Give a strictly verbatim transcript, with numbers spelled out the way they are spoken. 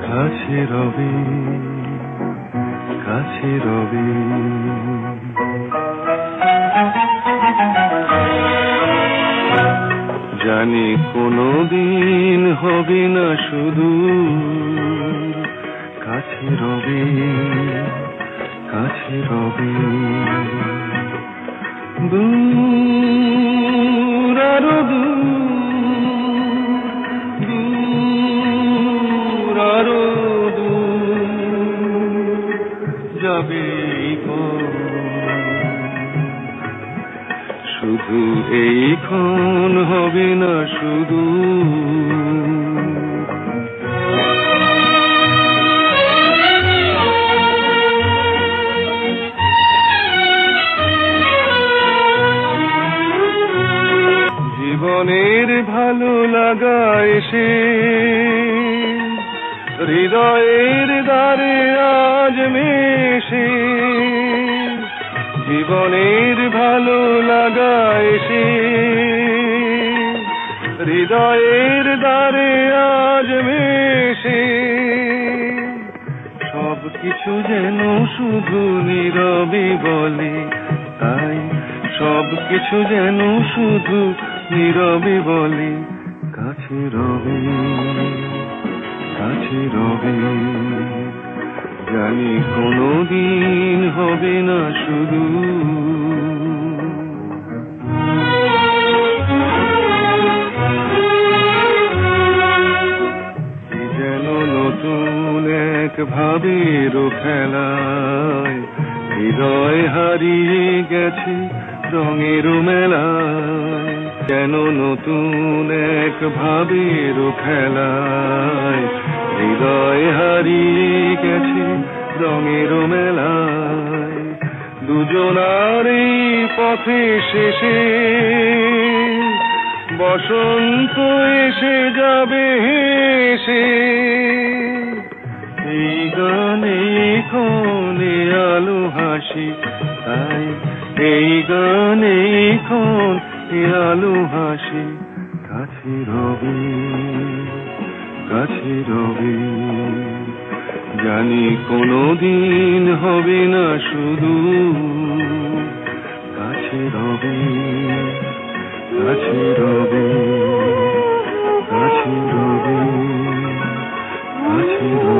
কাছে রবি কাছে রবি জানি কোনো দিন হবে না শুধু কাছে রবি কাছে রবি দূর আরো দূর আরো দূর যাবে শুধু এইক্ষণ হবে না শুধু জীবনের ভালো লাগা এসে হৃদয়ের দ্বারে আজ মেশে জীবনের ভালো লাগা এসে হৃদয়ের দ্বারে আজ মেশে সব কিছু যেন শুধু নীরবে বলে তাই সব কিছু যেন শুধু নীরবে বলে কাছে রবি কাছে রবি জানি কোনো দিন হবে না শুধু যেন নতুন এক ভাবের খেলায় হৃদয় হারিয়ে গেছে রঙের মেলায় যেন নতুন এক ভাবের খেলায় হৃদয় হারিয়ে গেছে রঙের মেলায় দুজনার এই পথে শেষে বসন্ত এসে যাবে হেসে এই গানে ক্ষণে আলো হাসি তাই এই গানে ক্ষণে আলো হাসি কাছে রবি কাছে রবি জানি কোনো দিন হবে না শুধু কাছে রবি কাছে রবি কাছে রবি কাছে রবি